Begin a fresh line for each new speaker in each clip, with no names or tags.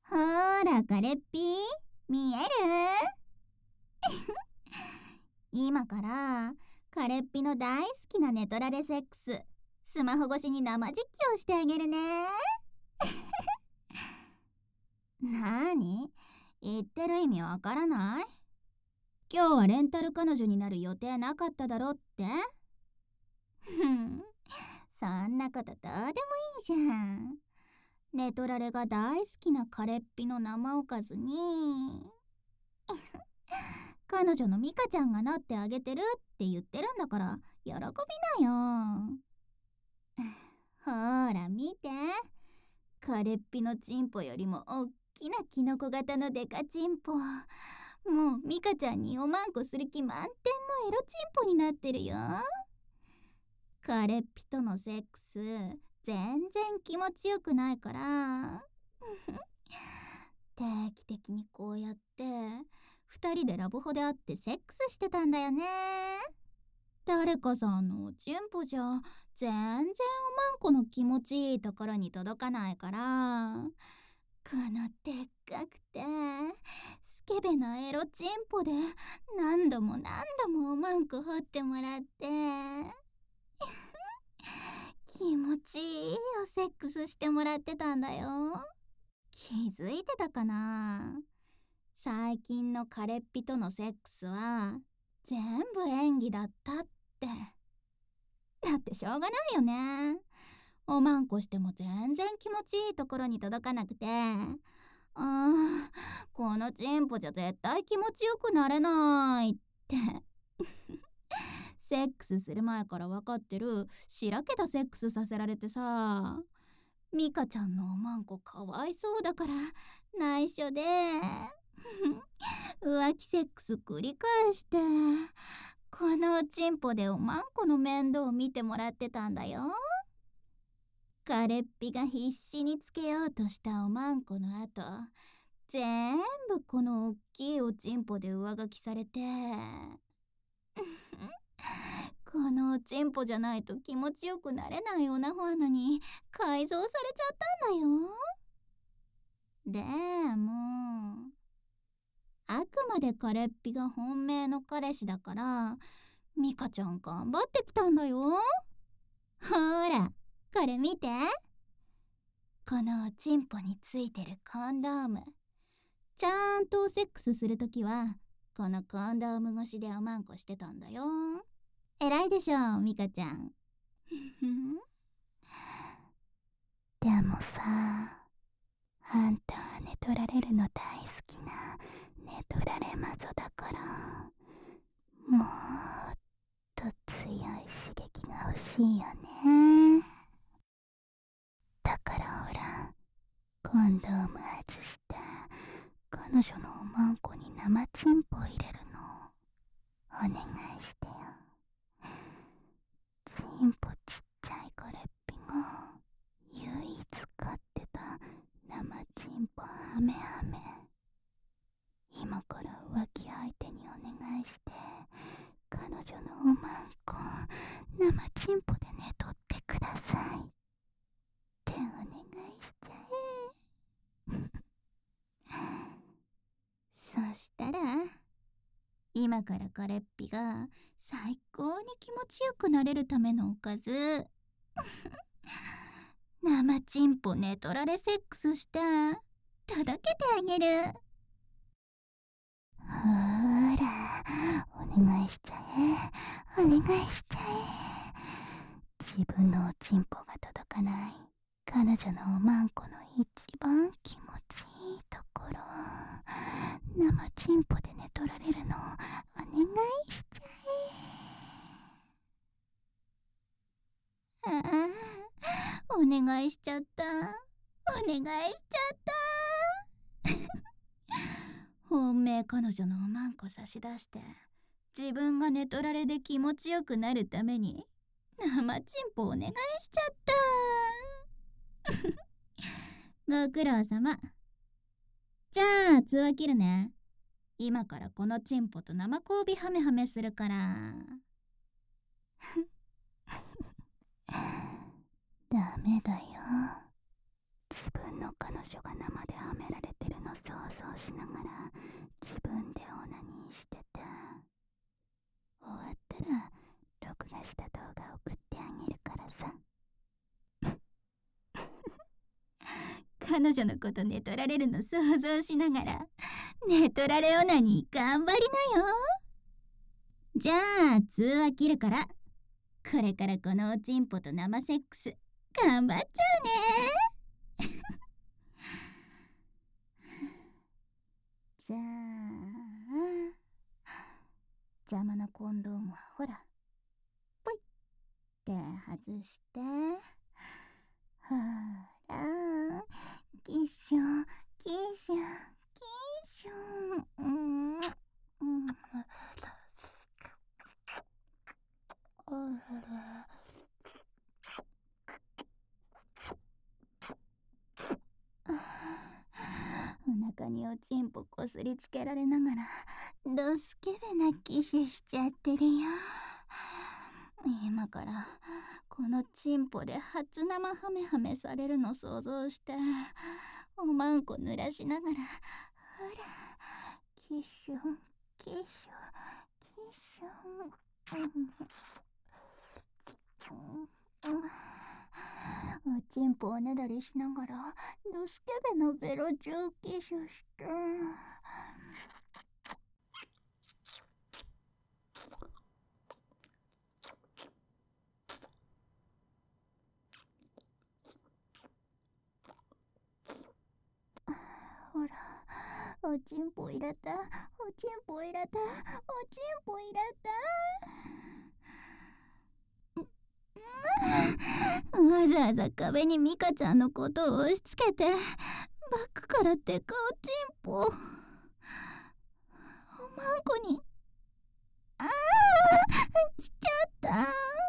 ほーら、カレッピー、見える？今から、カレッピの大好きなネトラレセックス、スマホ越しに生実況してあげるね。なーに？言ってる意味わからない？今日はレンタル彼女になる予定なかっただろって？そんなことどうでもいいじゃん。ネトラレが大好きなカレッピの生おかずに彼女のミカちゃんがなってあげてるって言ってるんだから喜びなよ。ほら見て、カレッピのチンポよりもおっきなキノコ型のデカチンポ。もうミカちゃんにおまんこする気満点のエロチンポになってるよ。カレッピとのセックス全然気持ちよくないから定期的にこうやって2人でラブホで会ってセックスしてたんだよね。誰かさんのおちんぽじゃ全然おまんこの気持ちいいところに届かないから、このでっかくてスケベなエロチンポで何度も何度もおまんこ掘ってもらって気持ちいいよセックスしてもらってたんだよ。気づいてたかな？最近のカレッピとのセックスは全部演技だったって。だってしょうがないよね。おまんこしても全然気持ちいいところに届かなくて、このチンポじゃ絶対気持ちよくなれないってセックスする前から分かってるしらけたセックスさせられてさ、ミカちゃんのおまんこかわいそうだから内緒で浮気セックス繰り返して、このチンポでおまんこの面倒を見てもらってたんだよ。カレッピが必死につけようとしたおまんこの後、全部このおっきいおちんぽで上書きされてこのおちんぽじゃないと気持ちよくなれないオナホアナに改造されちゃったんだよ。でもあくまでカレッピが本命の彼氏だからミカちゃん頑張ってきたんだよ。ほらこれ見て、このおちんぽについてるコンドーム。ちゃんとセックスするときはこのコンドーム越しでおまんこしてたんだよ。偉いでしょミカちゃんでもさ、あんたは寝取られるの大好きな寝取られ魔女だから、もっと強い刺激が欲しいよね。だからほら、コンドーム外して彼女のおまんこに生チンポ入れるのお願いしてよ。チンポちっちゃいカレッピが唯一飼ってた生チンポハメハメ、今から浮気相手にお願いして彼女のおまんこ生チンポで寝取ってくださいってお願いしちゃえそしたら今からカレッピが最高に気持ちよくなれるためのおかず生チンポ寝取られセックスして届けてあげる。ほーらお願いしちゃえ、お願いしちゃえ。自分のおちんぽが届かない彼女のおまんこの一番気持ちいいところ、生チンポで寝取られるのお願いしちゃえ。お願いしちゃった、お願いしちゃった本命彼女のおまんこ差し出して自分が寝取られで気持ちよくなるために生チンポお願いしちゃったご苦労様。じゃあ通話切るね。今からこのチンポと生交尾ハメハメするからダメだよ、自分の彼女が生ではめられて想像しながら自分でオナニーしてて、終わったら録画した動画送ってあげるからさ。彼女のこと寝取られるの想像しながら寝取られオナニー頑張りなよ。じゃあ通話切るから、これからこのおちんぽと生セックス頑張っちゃうね。じゃあ邪魔なコンドームはほらポイって外して、ほらキッシュキッシュキッシュ、お腹におちんぽこすりつけられながらドスケベなキスしちゃってるよ。今からこのチンポで初生ハメハメされるの想像して、おまんこ濡らしながら、ほらキッシュキッシュキッシュ、おちんぽをねだりしながらドスケベのベロチューキッシュして、ほらおちんぽ入れた、おちんぽ入れた、おちんぽ入れた。わざわざ壁にミカちゃんのことを押し付けて、バックからデカおちんぽ、おまんこに来ちゃった。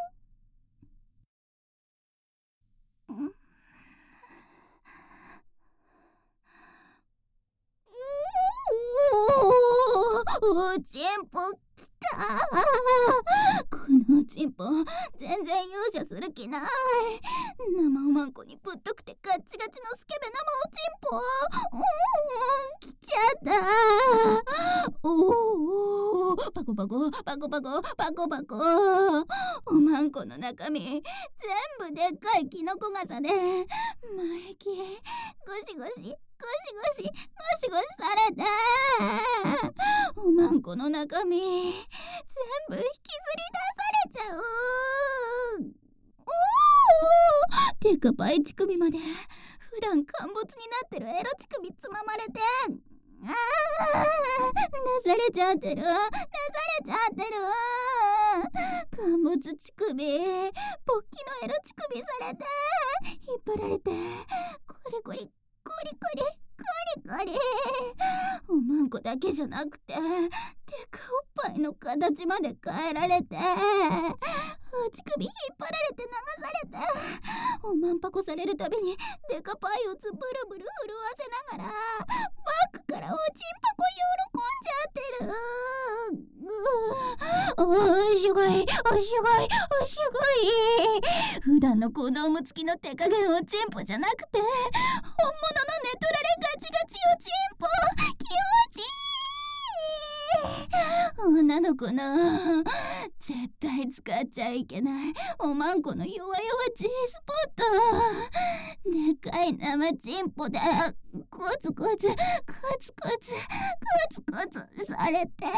おちんぽきた。このおちんぽ全然容赦する気ない。生おまんこにぶっとくてガッチガチのスケベ生おちんぽ、来ちゃった。パコパコパコパコパコパコ、おまんこの中身全部でっかいキノコ傘で、前液ゴシゴシゴシゴシゴシゴシされて、おまんこの中身全部引きずり出されちゃう。てかパイ乳首まで普段陥没になってるエロ乳首つままれて、出されちゃってる、出されちゃってる。陥没乳首、ポッキのエロ乳首されて、引っ張られて、コリコリコリコリコリコリ、おまんこだけじゃなくてでかおっぱいの形まで変えられて、乳首引っ張られて流されて、おまんぱこされるたびにデカパイをブルブル震わせながらバックからおちんぱこ喜んじゃってる。おしごいおしごいおしごい。普段のコンドーム付きの手加減おちんぽじゃなくて本物の寝取られガチガチおちんぽ、気持ちいい。女の子の絶対使っちゃいけないおまんこの弱々 G スポット、でかい生チンポでコツコツコツコツコツコツされて、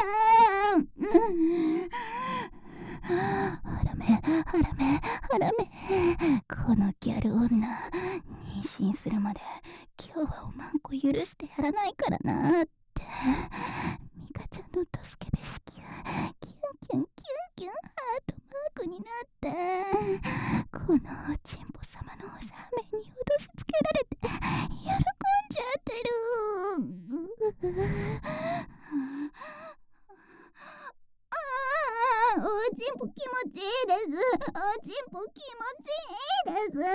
ハラメハラメハラメ、このギャル女妊娠するまで今日はおまんこ許してやらないからなってミカちゃんのドスケベ式がキュンキュンキュンキュンハートマークになって、このチンポ様のおさめに脅しつけられて喜んじゃってる。おちんぽ気持ちいいです。おちんぽ気持ちいいです。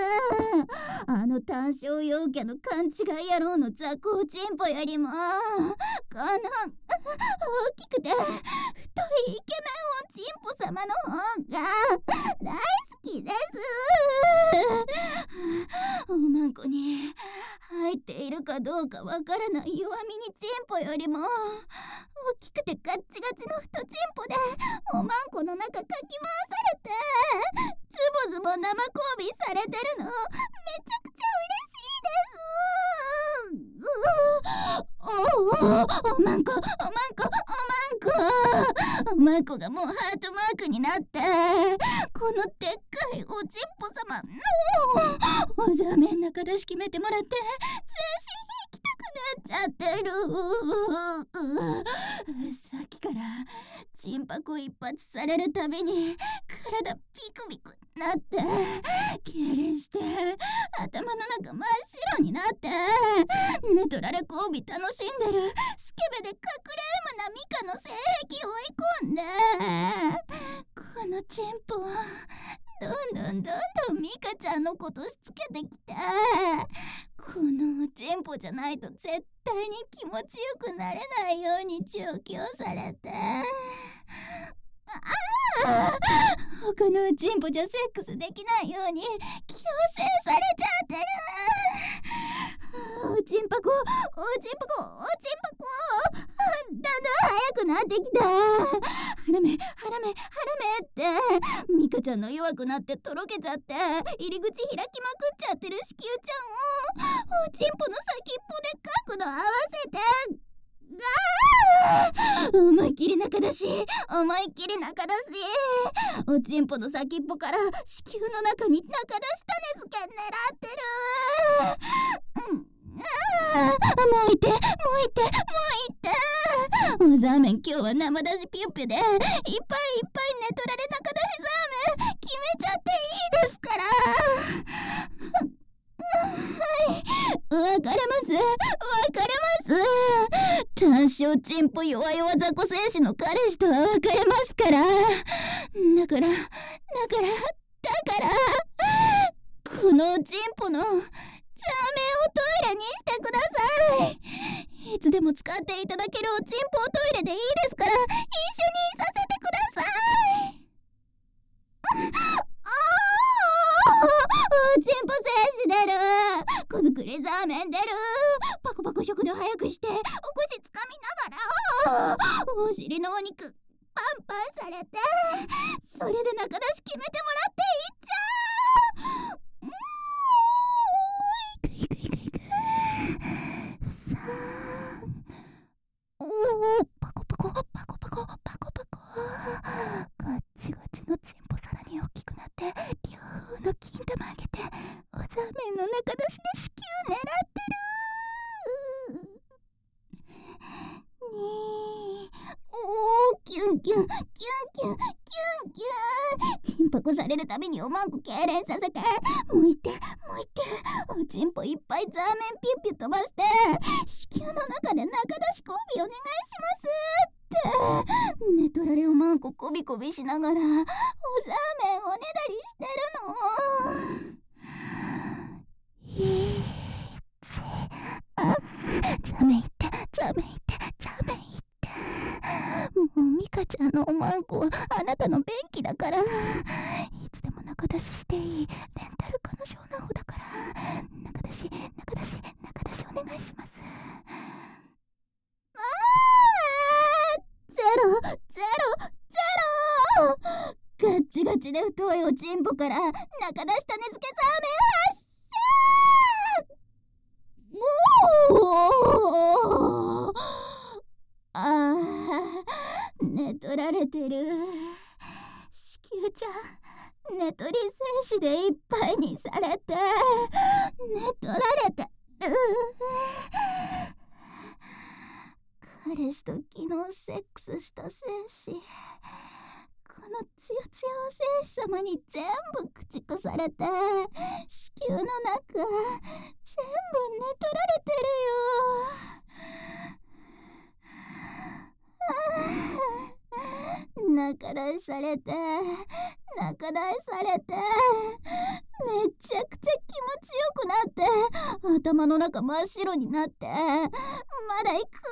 あの単焦陽キャの勘違い野郎の雑魚おちんぽよりもこの大きくて太いイケメンおちんぽ様の方が大好きです。おまんこに入っているかどうかわからない弱みにチンポよりも大きくてガッチガチの太チンポでおまんこの中かき回されてズボズボ生交尾されてるのめちゃくちゃ嬉しいです。おまんこがもうハートマークになってこのでっかいおちんぽ様おざめん中出し決めてもらって全身行きたくなっちゃってる。さっきからチンパコ一発されるたびに体ピクピクなって痙攣して頭の中真っ白になって寝取られ交尾楽しんでるスケベでかくれーむなミカの性癖追い込んでこのチンポどんどんミカちゃんのことしつけてきてこのチンポじゃないと絶対に気持ちよくなれないように調教されて他のチンポじゃセックスできないように強制されちゃってる。おちんぱこだんだん速くなってきた。ハラメってミカちゃんの弱くなってとろけちゃって入り口開きまくっちゃってる子宮ちゃんをおちんぽの先っぽで角度合わせて思いっきり中出しおちんぽの先っぽから子宮の中に中出し種付け狙ってる。もういておざーめん今日は生出しピュッピュでいっぱい寝取られ中出しザーメン決めちゃっていいですから。はいわかれます単勝チンポ弱雑魚戦士の彼氏とは別れますからだからこのチンポのザーメンをトイレにしてください。いつでも使っていただけるおチンポをトイレでいいですから一緒にさせてください。おちんぽ精子出る小作りザーメン出るパコパコ食堂早くしてお腰つかみながらお尻のお肉パンパンされてそれで中出し決めてもらっていっちゃう。パコパコガッチガチのチンポさらに大きくなって両方の金玉あげておざーめんの中出しで子宮狙ってる。キュンキュンチンパコされるたびにおまんこ痙攣させてもういっておちんぽいっぱいザーメンピュッピュ飛ばして子宮の中で中出し交尾お願いしますって寝取られおまんこコビコビしながらおザーメンおねだりしてるの。ザメいってもうミカちゃんのおまんこはあなたの便器だからいつでも中出ししていいレンタル彼女の方だから中出しお願いします。ゼロガッチガチで太いおちんぽから中出し種付けザーメン発射寝取られてる子宮ちゃん寝取り精子でいっぱいにされて寝取られて彼氏と昨日セックスした精子このツヤツヤお精子様に全部駆逐されて子宮の中全部寝取られてるよ。中出しされてめちゃくちゃ気持ちよくなって頭の中真っ白になってまだ行く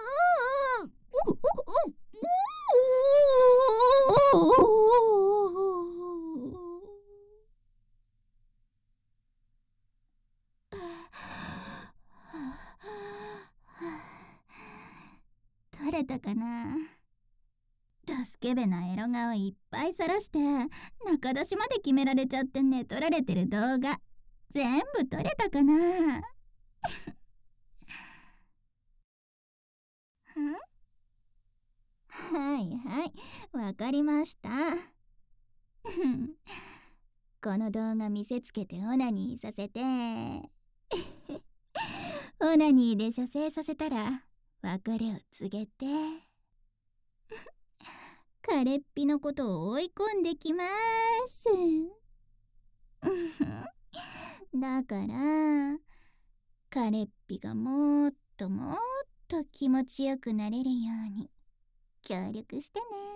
れたかな。ドスケベなエロ顔いっぱい晒して中出しまで決められちゃって寝取られてる動画全部撮れたかな。んはいはい、わかりました。この動画見せつけてオナニーさせてオナニーで射精させたら別れを告げて彼っぴのことを追い込んできます。だから彼っぴがもっともっと気持ちよくなれるように協力してね。